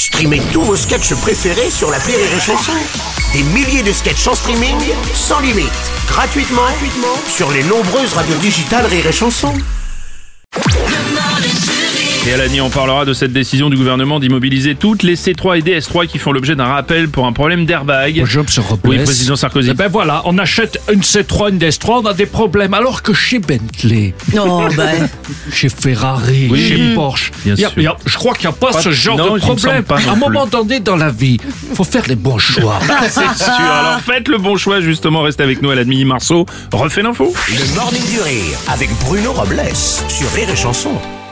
Streamez tous vos sketchs préférés sur l'appli Rire et Chanson. Des milliers de sketchs en streaming, sans limite, gratuitement sur les nombreuses radios digitales Rire et Chanson. Et à l'année, on parlera de cette décision du gouvernement d'immobiliser toutes les C3 et DS3 qui font l'objet d'un rappel pour un problème d'airbag. Bonjour, M. Robles. Oui, président Sarkozy. Eh ben voilà, on achète une C3, une DS3, on a des problèmes. Alors que chez Bentley, chez Ferrari, Oui, chez Porsche, bien sûr. je crois qu'il n'y a pas ce genre non, de il me semble problème. pas non À un plus. moment donné dans la vie, faut faire les bons choix. C'est sûr. Alors faites le bon choix, justement. Restez avec nous à la demi Marceau. Refait l'info. Le Morning du Rire avec Bruno Robles sur Rire et Chanson.